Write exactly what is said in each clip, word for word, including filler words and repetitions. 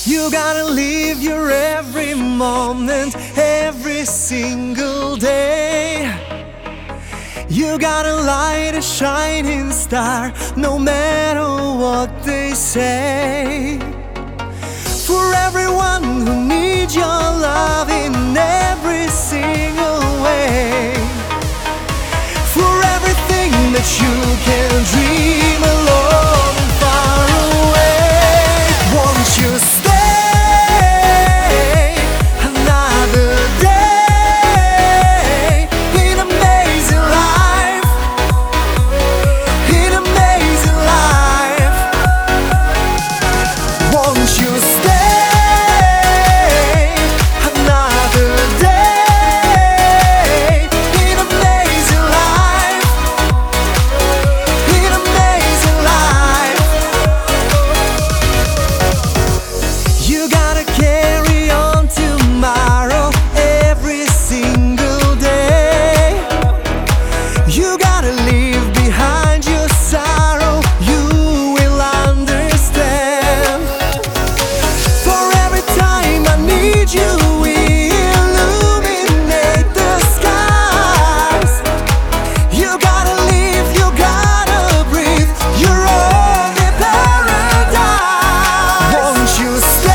You gotta live your every moment, every single day. You gotta light a shining star, no matter what they say. For everyone who needs your love in every single way. For everything that you can dream alone and far away. Won't you stay another day in amazing life, in amazing life? Won't you stay another day in amazing life, in amazing life? You gotta carry on tomorrow, every single day. You gotta leave behind your sorrow, you will understand. For every time I need you, we illuminate the skies. You gotta live, you gotta breathe, you're on in paradise. Won't you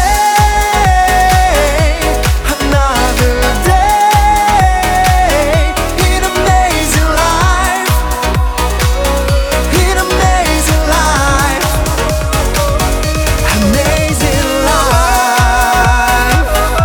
stay another day in amazing life, in amazing life, amazing life.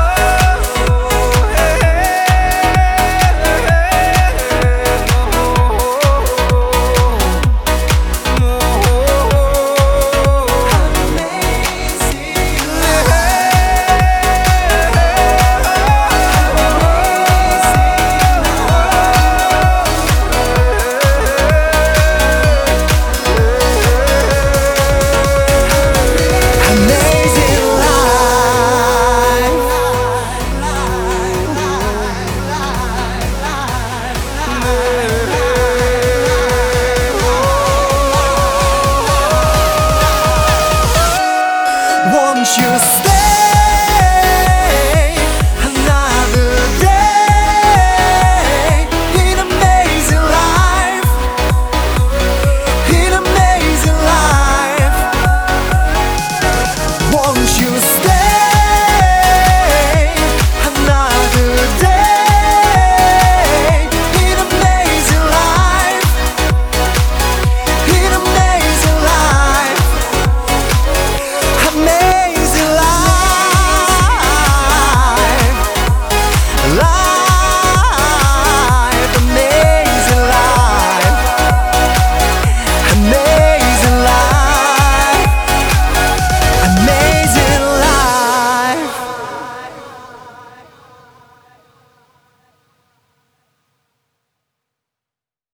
Amazing life. Won't you stay?